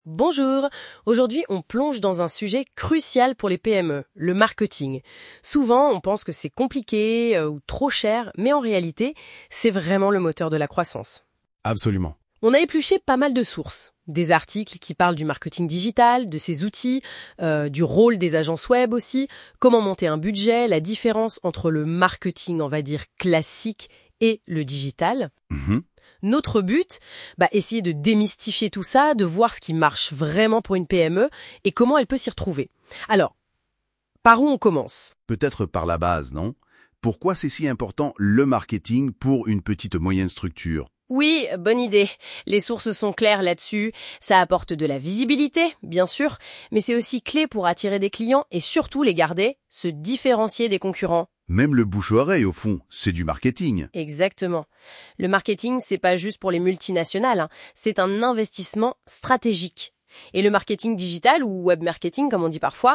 Bonjour, aujourd'hui on plonge dans un sujet crucial pour les PME, le marketing. Souvent on pense que c'est compliqué ou trop cher, mais en réalité c'est vraiment le moteur de la croissance. Absolument. On a épluché pas mal de sources, des articles qui parlent du marketing digital, de ses outils, du rôle des agences web aussi, comment monter un budget, la différence entre le marketing on va dire classique et le digital. Mhm. Notre but, essayer de démystifier tout ça, de voir ce qui marche vraiment pour une PME et comment elle peut s'y retrouver. Alors, par où on commence? Peut-être par la base, non? Pourquoi c'est si important le marketing pour une petite moyenne structure? Oui, bonne idée. Les sources sont claires là-dessus. Ça apporte de la visibilité, bien sûr, mais c'est aussi clé pour attirer des clients et surtout les garder, se différencier des concurrents. Même le bouche-oreille, au fond, c'est du marketing. Exactement. Le marketing, c'est pas juste pour les multinationales, c'est un investissement stratégique. Et le marketing digital ou web marketing, comme on dit parfois,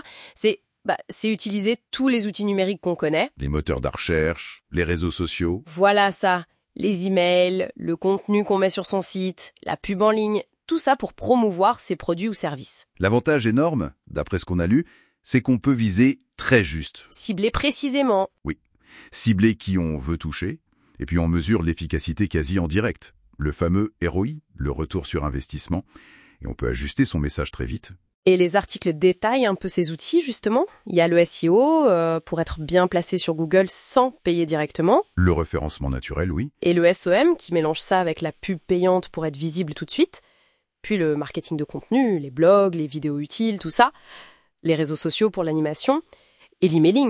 c'est utiliser tous les outils numériques qu'on connaît. Les moteurs de recherche, les réseaux sociaux. Voilà ça. Les emails, le contenu qu'on met sur son site, la pub en ligne, tout ça pour promouvoir ses produits ou services. L'avantage énorme, d'après ce qu'on a lu, c'est qu'on peut viser très juste. Cibler précisément. Oui. Cibler qui on veut toucher, et puis on mesure l'efficacité quasi en direct. Le fameux ROI, le retour sur investissement, et on peut ajuster son message très vite. Et les articles détaillent un peu ces outils, justement. Il y a le SEO, pour être bien placé sur Google sans payer directement. Le référencement naturel, oui. Et le SEM, qui mélange ça avec la pub payante pour être visible tout de suite. Puis le marketing de contenu, les blogs, les vidéos utiles, tout ça. Les réseaux sociaux pour l'animation. Et l'emailing.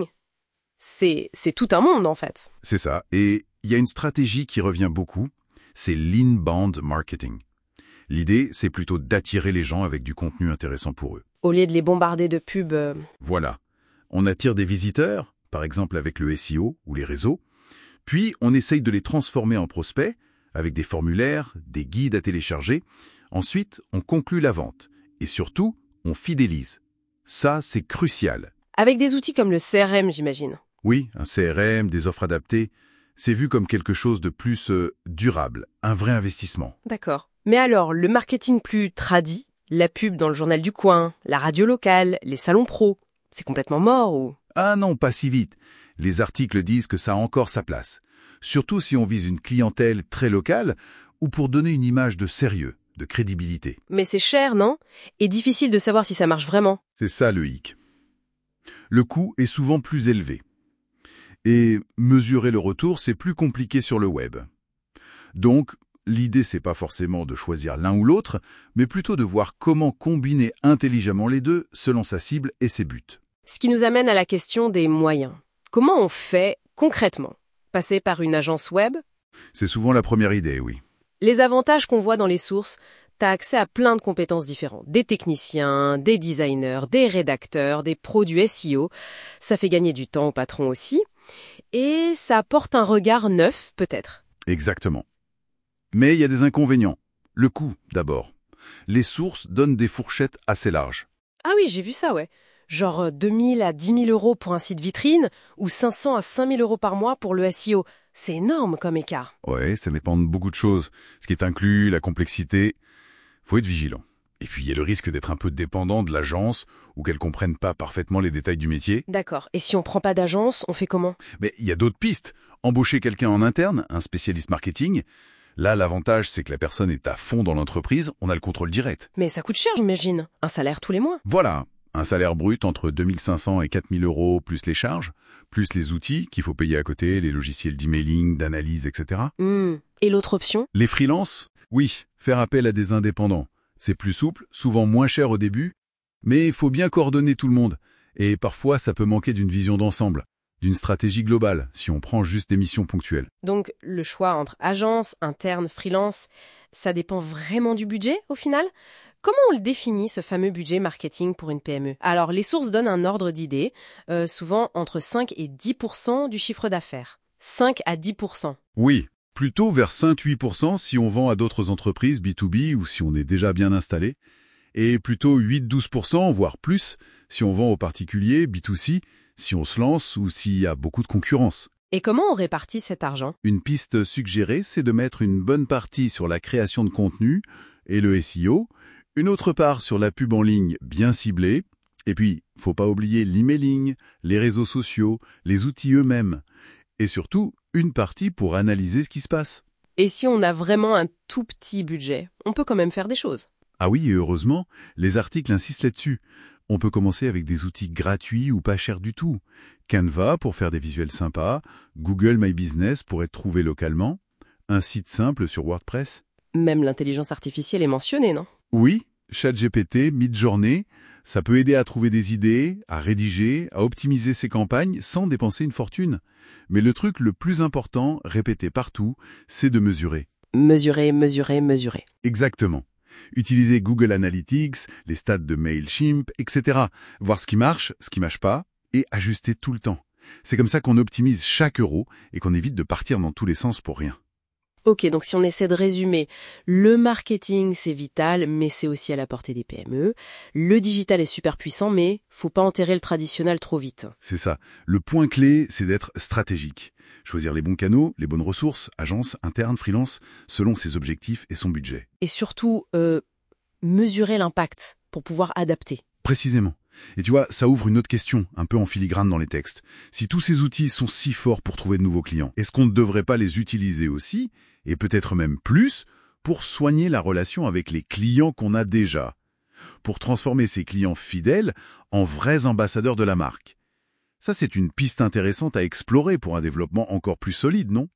C'est tout un monde, en fait. C'est ça. Et il y a une stratégie qui revient beaucoup, c'est l'inbound marketing. L'idée, c'est plutôt d'attirer les gens avec du contenu intéressant pour eux. Au lieu de les bombarder de pubs. Voilà. On attire des visiteurs, par exemple avec le SEO ou les réseaux, puis on essaye de les transformer en prospects avec des formulaires, des guides à télécharger. Ensuite, on conclut la vente. Et surtout, on fidélise. Ça, c'est crucial. Avec des outils comme le CRM, j'imagine. Oui, un CRM, des offres adaptées, c'est vu comme quelque chose de plus durable, un vrai investissement. D'accord. Mais alors, le marketing plus tradi, la pub dans le journal du coin, la radio locale, les salons pro, c'est complètement mort ou... Ah non, pas si vite. Les articles disent que ça a encore sa place. Surtout si on vise une clientèle très locale ou pour donner une image de sérieux, de crédibilité. Mais c'est cher, non? Et difficile de savoir si ça marche vraiment. C'est ça le hic. Le coût est souvent plus élevé. Et mesurer le retour, c'est plus compliqué sur le web. Donc, l'idée, c'est pas forcément de choisir l'un ou l'autre, mais plutôt de voir comment combiner intelligemment les deux selon sa cible et ses buts. Ce qui nous amène à la question des moyens. Comment on fait concrètement? Passer par une agence web? C'est souvent la première idée, oui. Les avantages qu'on voit dans les sources, t'as accès à plein de compétences différentes. Des techniciens, des designers, des rédacteurs, des pros du SEO. Ça fait gagner du temps aux patrons aussi. Et ça apporte un regard neuf, peut-être. Exactement. Mais il y a des inconvénients. Le coût, d'abord. Les sources donnent des fourchettes assez larges. Ah oui, j'ai vu ça, ouais. Genre 2 000 à 10 000 euros pour un site vitrine ou 500 à 5 000 euros par mois pour le SEO. C'est énorme comme écart. Ouais, ça dépend de beaucoup de choses. Ce qui est inclus, la complexité. Faut être vigilant. Et puis il y a le risque d'être un peu dépendant de l'agence ou qu'elle comprenne pas parfaitement les détails du métier. D'accord. Et si on prend pas d'agence, on fait comment? Mais il y a d'autres pistes. Embaucher quelqu'un en interne, un spécialiste marketing. Là, l'avantage, c'est que la personne est à fond dans l'entreprise, on a le contrôle direct. Mais ça coûte cher, j'imagine. Un salaire tous les mois. Voilà, un salaire brut entre 2 500 et 4 000 euros, plus les charges, plus les outils qu'il faut payer à côté, les logiciels d'emailing, d'analyse, etc. Et l'autre option? Les freelances? Oui, faire appel à des indépendants. C'est plus souple, souvent moins cher au début, mais il faut bien coordonner tout le monde. Et parfois, ça peut manquer d'une vision d'ensemble, d'une stratégie globale, si on prend juste des missions ponctuelles. Donc, le choix entre agence, interne, freelance, ça dépend vraiment du budget, au final? Comment on le définit, ce fameux budget marketing pour une PME? Alors, les sources donnent un ordre d'idée, souvent entre 5 et 10% du chiffre d'affaires. 5 à 10%. Oui, plutôt vers 5-8% si on vend à d'autres entreprises B2B ou si on est déjà bien installé, et plutôt 8-12%, voire plus, si on vend aux particuliers B2C, si on se lance ou s'il y a beaucoup de concurrence. Et comment on répartit cet argent? Une piste suggérée, c'est de mettre une bonne partie sur la création de contenu et le SEO, Une autre part sur la pub en ligne bien ciblée. Et puis, faut pas oublier l'emailing, les réseaux sociaux, les outils eux-mêmes. Et surtout, une partie pour analyser ce qui se passe. Et si on a vraiment un tout petit budget, on peut quand même faire des choses. Ah oui, et heureusement, les articles insistent là-dessus. On peut commencer avec des outils gratuits ou pas chers du tout. Canva pour faire des visuels sympas, Google My Business pour être trouvé localement, un site simple sur WordPress. Même l'intelligence artificielle est mentionnée, non? Oui, ChatGPT, Midjourney, ça peut aider à trouver des idées, à rédiger, à optimiser ses campagnes sans dépenser une fortune. Mais le truc le plus important, répété partout, c'est de mesurer. Mesurer, mesurer, mesurer. Exactement. Utiliser Google Analytics, les stats de Mailchimp, etc. Voir ce qui marche pas, et ajuster tout le temps. C'est comme ça qu'on optimise chaque euro et qu'on évite de partir dans tous les sens pour rien. Ok, donc si on essaie de résumer, le marketing c'est vital, mais c'est aussi à la portée des PME. Le digital est super puissant, mais faut pas enterrer le traditionnel trop vite. C'est ça. Le point clé, c'est d'être stratégique. Choisir les bons canaux, les bonnes ressources, agences, internes, freelance, selon ses objectifs et son budget. Et surtout, mesurer l'impact pour pouvoir adapter. Précisément. Et tu vois, ça ouvre une autre question, un peu en filigrane dans les textes. Si tous ces outils sont si forts pour trouver de nouveaux clients, est-ce qu'on ne devrait pas les utiliser aussi, et peut-être même plus, pour soigner la relation avec les clients qu'on a déjà, pour transformer ces clients fidèles en vrais ambassadeurs de la marque? Ça, c'est une piste intéressante à explorer pour un développement encore plus solide, non?